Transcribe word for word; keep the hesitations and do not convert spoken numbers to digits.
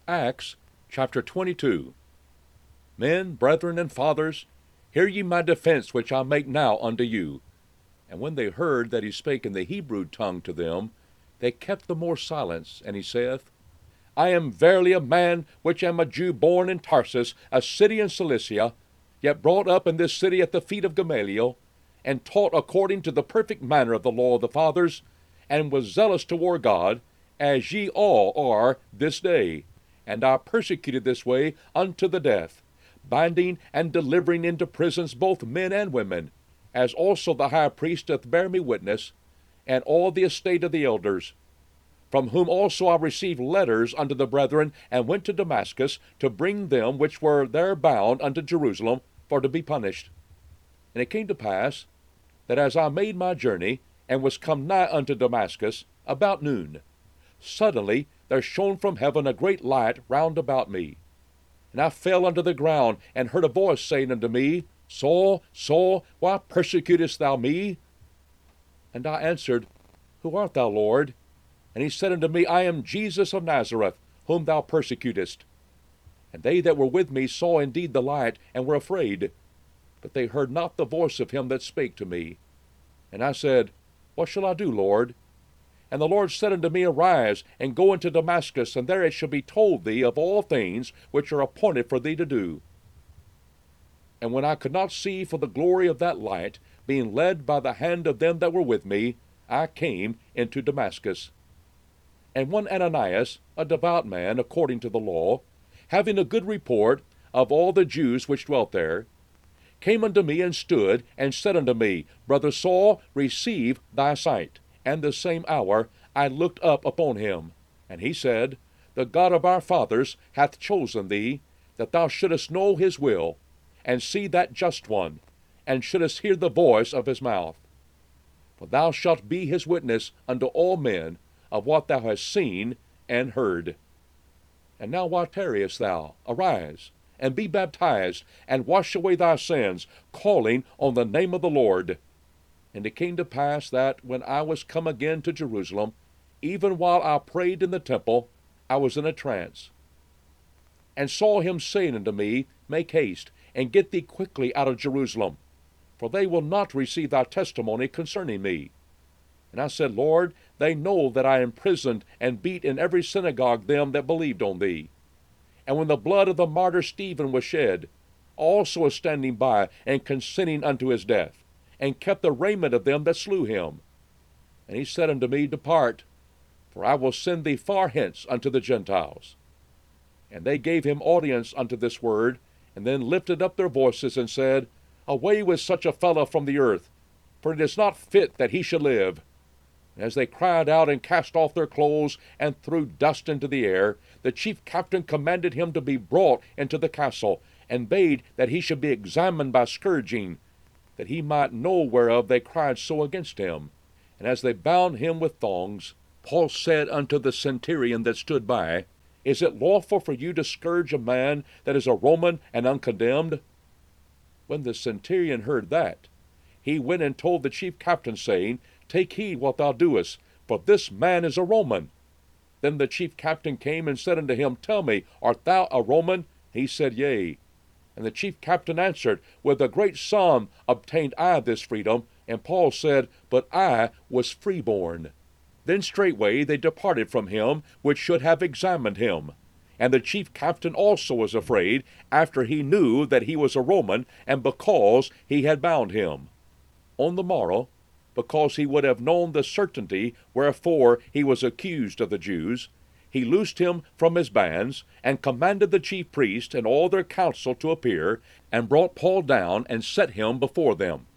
Acts chapter twenty-two. Men, brethren, and fathers, hear ye my defence which I make now unto you. And when they heard that he spake in the Hebrew tongue to them, they kept the more silence. And he saith, I am verily a man which am a Jew born in Tarsus, a city in Cilicia, yet brought up in this city at the feet of Gamaliel, and taught according to the perfect manner of the law of the fathers, and was zealous toward God, as ye all are this day. And I persecuted this way unto the death, binding and delivering into prisons both men and women, as also the high priest doth bear me witness, and all the estate of the elders. From whom also I received letters unto the brethren, and went to Damascus, to bring them which were there bound unto Jerusalem, for to be punished. And it came to pass, that as I made my journey, and was come nigh unto Damascus, about noon, suddenly there shone from heaven a great light round about me. And I fell unto the ground, and heard a voice saying unto me, Saul, Saul, why persecutest thou me? And I answered, Who art thou, Lord? And he said unto me, I am Jesus of Nazareth, whom thou persecutest. And they that were with me saw indeed the light, and were afraid. But they heard not the voice of him that spake to me. And I said, What shall I do, Lord? And the Lord said unto me, Arise, and go into Damascus, and there it shall be told thee of all things which are appointed for thee to do. And when I could not see for the glory of that light, being led by the hand of them that were with me, I came into Damascus. And one Ananias, a devout man according to the law, having a good report of all the Jews which dwelt there, came unto me and stood, and said unto me, Brother Saul, receive thy sight. And the same hour I looked up upon him. And he said, The God of our fathers hath chosen thee, that thou shouldest know his will, and see that just one, and shouldest hear the voice of his mouth. For thou shalt be his witness unto all men of what thou hast seen and heard. And now why tarriest thou? Arise, and be baptized, and wash away thy sins, calling on the name of the Lord. And it came to pass that, when I was come again to Jerusalem, even while I prayed in the temple, I was in a trance, and saw him saying unto me, Make haste, and get thee quickly out of Jerusalem, for they will not receive thy testimony concerning me. And I said, Lord, they know that I imprisoned and beat in every synagogue them that believed on thee. And when the blood of the martyr Stephen was shed, also was standing by, and consenting unto his death, and kept the raiment of them that slew him. And he said unto me, Depart, for I will send thee far hence unto the Gentiles. And they gave him audience unto this word, and then lifted up their voices, and said, Away with such a fellow from the earth, for it is not fit that he should live. And as they cried out and cast off their clothes, and threw dust into the air, the chief captain commanded him to be brought into the castle, and bade that he should be examined by scourging, that he might know whereof they cried so against him. And as they bound him with thongs, Paul said unto the centurion that stood by, Is it lawful for you to scourge a man that is a Roman and uncondemned? When the centurion heard that, he went and told the chief captain, saying, Take heed what thou doest, for this man is a Roman. Then the chief captain came and said unto him, Tell me, art thou a Roman? He said, Yea. And the chief captain answered, With a great sum obtained I this freedom. And Paul said, But I was freeborn. Then straightway they departed from him, which should have examined him. And the chief captain also was afraid, after he knew that he was a Roman, and because he had bound him. On the morrow, because he would have known the certainty wherefore he was accused of the Jews, he loosed him from his bands, and commanded the chief priests and all their council to appear, and brought Paul down, and set him before them.